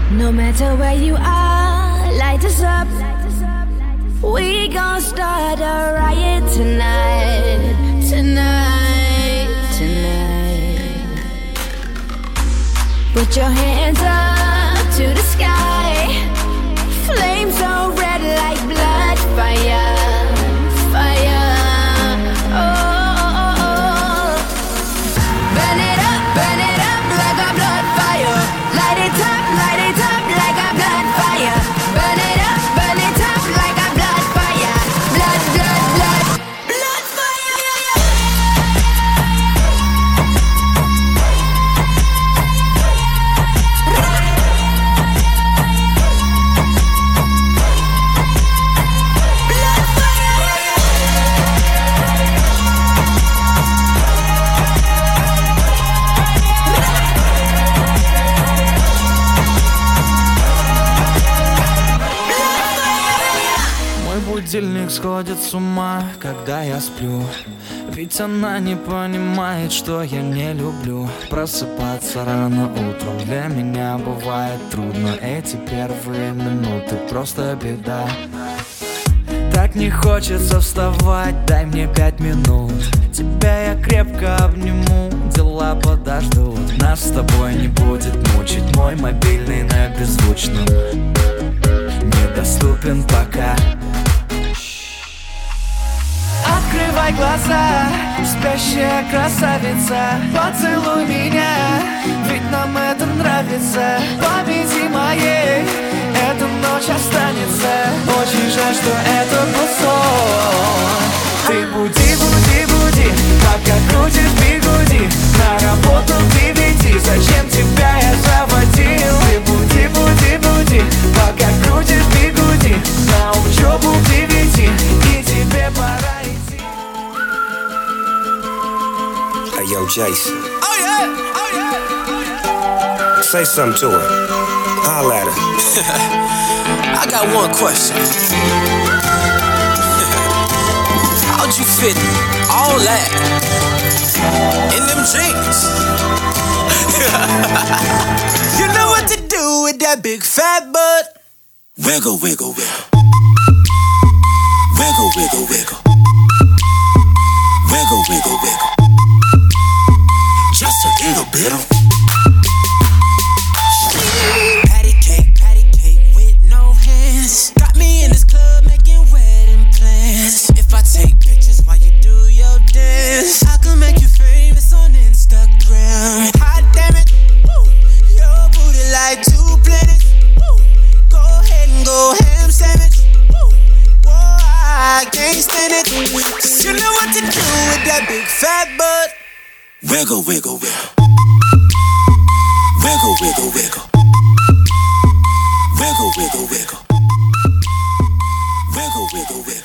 No matter where you are, light us up. We gon' start a riot tonight, tonight, tonight. Put your hands up to the sky. Flames so red like blood, fire, fire. Oh, burn it up like a blood fire. Light it up like a blood fire. Burn it up like a blood fire. Blood, blood, blood, blood fire. Будильник сходит с ума, когда я сплю. Ведь она не понимает, что я не люблю просыпаться рано утром. Для меня бывает трудно. Эти первые минуты просто беда. Так не хочется вставать, дай мне 5 минут. Тебя я крепко обниму, дела подождут. Нас с тобой не будет мучить мой мобильный на беззвучном. Недоступен пока. Открывай глаза, спящая красавица. Поцелуй меня, ведь нам это нравится. Памяти моей эта ночь останется. Очень жаль, что это был сон. Ты буди, буди, буди, пока крутишь бигуди. На работу к 9, зачем тебя я заводил? Ты буди, буди, буди, пока крутишь бигуди. На учебу к 9, и тебе пора идти. Hey, yo, Jason. Oh yeah, oh yeah, oh yeah. Say something to her. Holla at her. I got one question. How'd you fit all that in them jeans? You know what to do with that big fat butt. Wiggle, wiggle, wiggle. Wiggle, wiggle, wiggle. Wiggle, wiggle, wiggle. Just a little bit of patty cake with no hands. Got me in this club making wedding plans. If I take pictures while you do your dance, I can make you famous on Instagram. Hot damn it, woo. Your booty like 2 planets. Woo. Go ahead and go ham sandwich. Woo. Whoa, I can't stand it. 'Cause you know what to do with that big fat butt. Wiggle, wiggle, wiggle. Wiggle, wiggle, wiggle. Wiggle, wiggle, wiggle. Wiggle, wiggle, wiggle.